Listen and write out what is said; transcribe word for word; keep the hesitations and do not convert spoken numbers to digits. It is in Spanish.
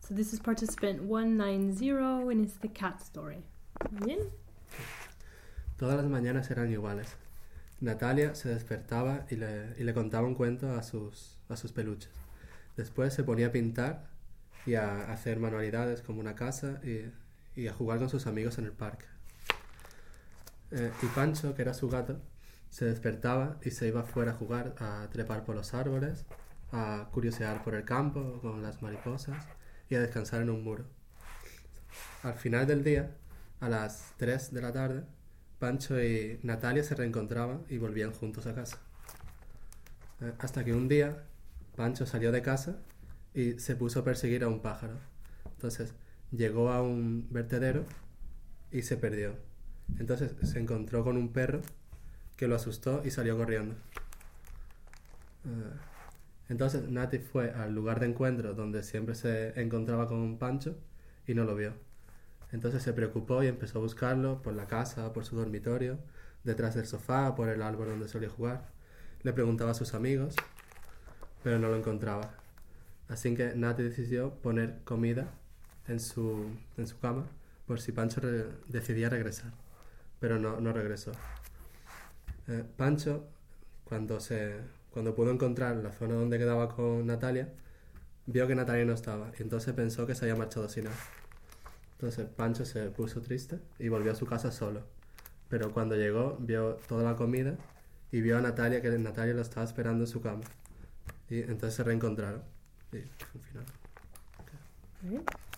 So this is participant one ninety and it's the cat story. ¿Bien? Todas las mañanas eran iguales. Natalia se despertaba y le, y le contaba un cuento a sus, a sus peluches. Después se ponía a pintar y a hacer manualidades como una casa y, y a jugar con sus amigos en el parque. Eh, y Pancho, que era su gato, se despertaba y se iba fuera a jugar, a trepar por los árboles, a curiosear por el campo con las mariposas y a descansar en un muro. Al final del día, a las tres de la tarde, Pancho y Natalia se reencontraban y volvían juntos a casa. Eh, hasta que un día, Pancho salió de casa y se puso a perseguir a un pájaro. Entonces, llegó a un vertedero y se perdió. Entonces, se encontró con un perro que lo asustó y salió corriendo. Eh, entonces, Nati fue al lugar de encuentro donde siempre se encontraba con Pancho y no lo vio. Entonces se preocupó y empezó a buscarlo por la casa, por su dormitorio, detrás del sofá, por el árbol donde solía jugar. Le preguntaba a sus amigos, pero no lo encontraba. Así que Nati decidió poner comida en su, en su cama por si Pancho re- decidía regresar, pero no, no regresó. Eh, Pancho, cuando, se, cuando pudo encontrar la zona donde quedaba con Natalia, vio que Natalia no estaba y entonces pensó que se había marchado sin él. Entonces Pancho se puso triste y volvió a su casa solo. Pero cuando llegó, vio toda la comida y vio a Natalia, que Natalia lo estaba esperando en su cama. Y entonces se reencontraron. Y al final. Right.